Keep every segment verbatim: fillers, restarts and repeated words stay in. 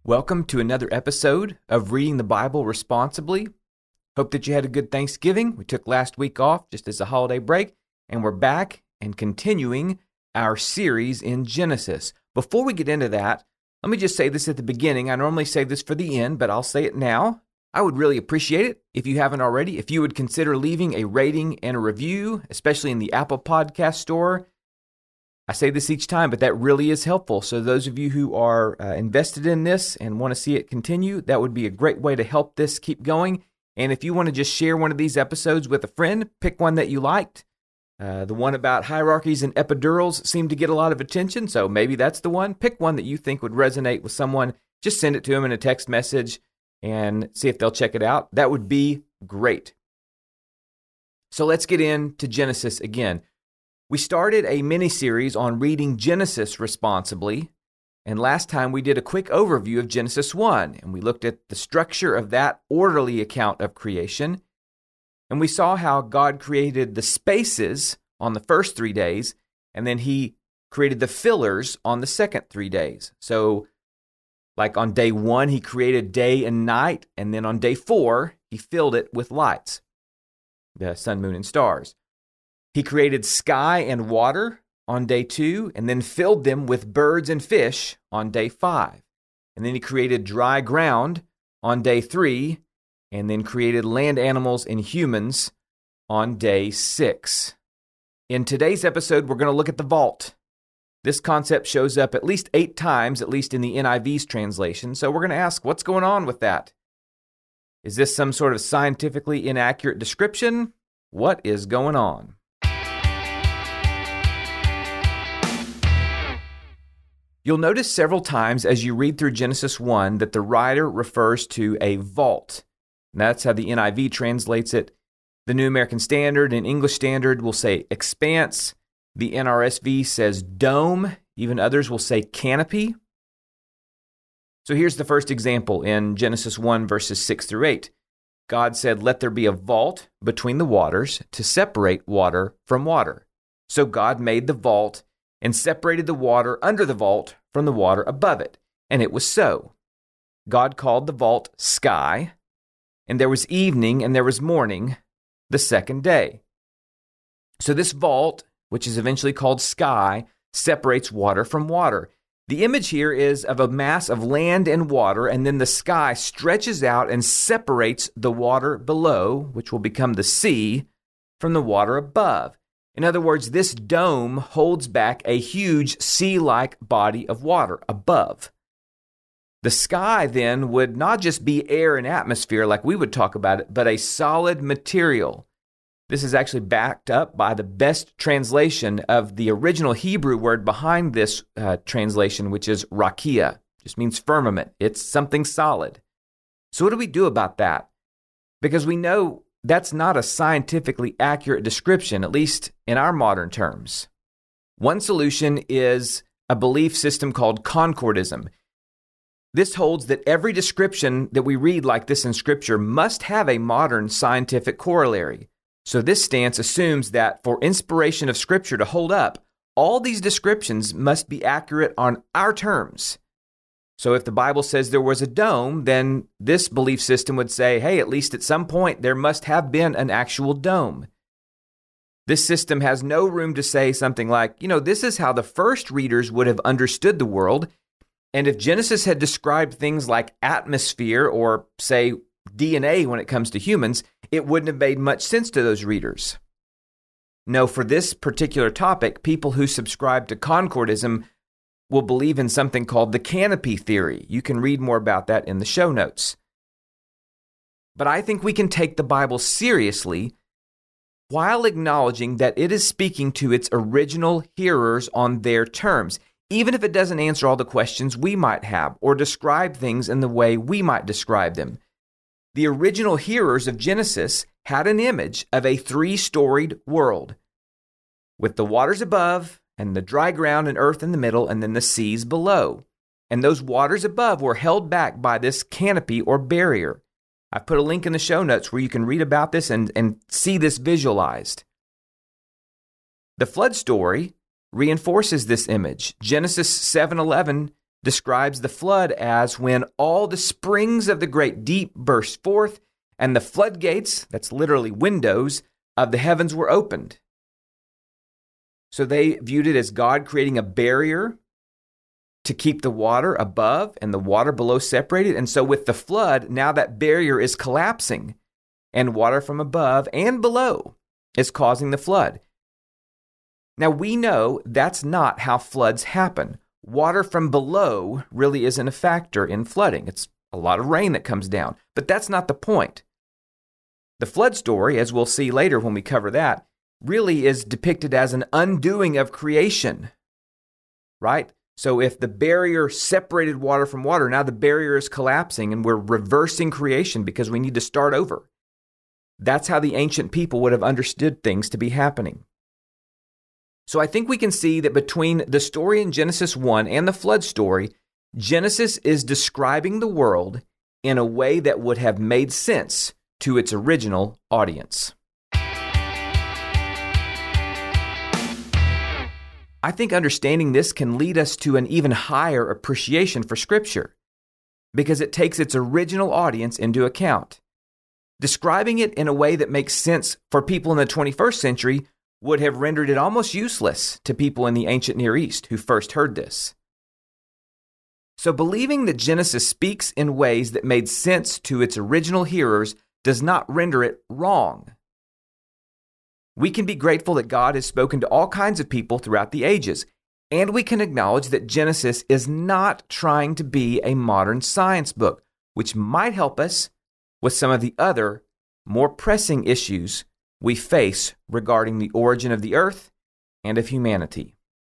Welcome to another episode of Reading the Bible Responsibly. Hope that you had a good Thanksgiving. We took last week off just as a holiday break, and we're back and continuing our series in Genesis. Before we get into that, let me just say this at the beginning. I normally say this for the end, but I'll say it now. I would really appreciate it, if you haven't already, if you would consider leaving a rating and a review, especially in the Apple Podcast Store. I say this each time, but that really is helpful. So those of you who are uh, invested in this and want to see it continue, that would be a great way to help this keep going. And if you want to just share one of these episodes with a friend, pick one that you liked. Uh, the one about hierarchies and epidurals seemed to get a lot of attention, so maybe that's the one. Pick one that you think would resonate with someone. Just send it to them in a text message and see if they'll check it out. That would be great. So let's get into Genesis again. We started a mini-series on reading Genesis responsibly, and last time we did a quick overview of Genesis one, and we looked at the structure of that orderly account of creation, and we saw how God created the spaces on the first three days, and then he created the fillers on the second three days. So like on day one, he created day and night, and then on day four, he filled it with lights, the sun, moon, and stars. He created sky and water on day two, and then filled them with birds and fish on day five. And then he created dry ground on day three, and then created land animals and humans on day six. In today's episode, we're going to look at the vault. This concept shows up at least eight times, at least in the N I V's translation. So we're going to ask, what's going on with that? Is this some sort of scientifically inaccurate description? What is going on? You'll notice several times as you read through Genesis one that the writer refers to a vault. And that's how the N I V translates it. The New American Standard and English Standard will say expanse. The N R S V says dome. Even others will say canopy. So here's the first example in Genesis one, verses six through eight. God said, "Let there be a vault between the waters to separate water from water." So God made the vault and separated the water under the vault from the water above it. And it was so. God called the vault sky, and there was evening and there was morning the second day. So this vault, which is eventually called sky, separates water from water. The image here is of a mass of land and water, and then the sky stretches out and separates the water below, which will become the sea, from the water above. In other words, this dome holds back a huge sea-like body of water above. The sky then would not just be air and atmosphere like we would talk about it, but a solid material. This is actually backed up by the best translation of the original Hebrew word behind this uh, translation, which is rakia. Just means firmament. It's something solid. So what do we do about that? Because we know that's not a scientifically accurate description, at least in our modern terms. One solution is a belief system called concordism. This holds that every description that we read like this in Scripture must have a modern scientific corollary. So this stance assumes that for inspiration of Scripture to hold up, all these descriptions must be accurate on our terms. So if the Bible says there was a dome, then this belief system would say, hey, at least at some point there must have been an actual dome. This system has no room to say something like, you know, this is how the first readers would have understood the world. And if Genesis had described things like atmosphere or, say, D N A when it comes to humans, it wouldn't have made much sense to those readers. No, for this particular topic, people who subscribe to concordism will believe in something called the canopy theory. You can read more about that in the show notes. But I think we can take the Bible seriously while acknowledging that it is speaking to its original hearers on their terms, even if it doesn't answer all the questions we might have or describe things in the way we might describe them. The original hearers of Genesis had an image of a three-storied world with the waters above and the dry ground and earth in the middle and then the seas below. And those waters above were held back by this canopy or barrier. I've put a link in the show notes where you can read about this and, and see this visualized. The flood story reinforces this image. Genesis seven eleven describes the flood as when all the springs of the great deep burst forth and the floodgates, that's literally windows, of the heavens were opened. So they viewed it as God creating a barrier to keep the water above and the water below separated. And so with the flood, now that barrier is collapsing and water from above and below is causing the flood. Now we know that's not how floods happen. Water from below really isn't a factor in flooding. It's a lot of rain that comes down, but that's not the point. The flood story, as we'll see later when we cover that, really is depicted as an undoing of creation, right? So if the barrier separated water from water, now the barrier is collapsing and we're reversing creation because we need to start over. That's how the ancient people would have understood things to be happening. So I think we can see that between the story in Genesis one and the flood story, Genesis is describing the world in a way that would have made sense to its original audience. I think understanding this can lead us to an even higher appreciation for Scripture because it takes its original audience into account. Describing it in a way that makes sense for people in the twenty-first century would have rendered it almost useless to people in the ancient Near East who first heard this. So believing that Genesis speaks in ways that made sense to its original hearers does not render it wrong. We can be grateful that God has spoken to all kinds of people throughout the ages, and we can acknowledge that Genesis is not trying to be a modern science book, which might help us with some of the other, more pressing issues we face regarding the origin of the earth and of humanity.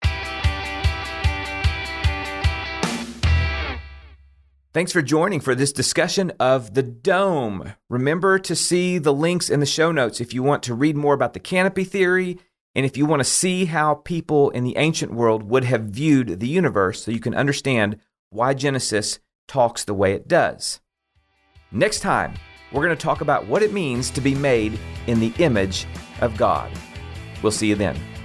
Thanks for joining for this discussion of the dome. Remember to see the links in the show notes if you want to read more about the canopy theory and if you want to see how people in the ancient world would have viewed the universe so you can understand why Genesis talks the way it does. Next time, we're going to talk about what it means to be made in the image of God. We'll see you then.